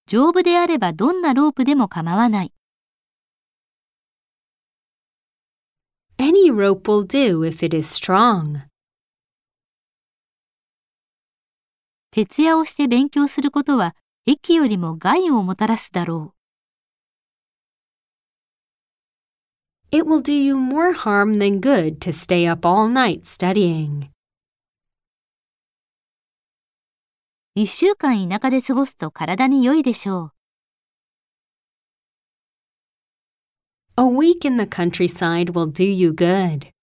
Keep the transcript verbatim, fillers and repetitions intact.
丈夫であればどんなロープでも構わない。 Any rope will do if it is strong. 徹夜をして勉強することは益よりも害をもたらすだろう。It will do you more harm than good to stay up all night studying. 一週間田舎で過ごすと体に良いでしょう。 A week in the countryside will do you good.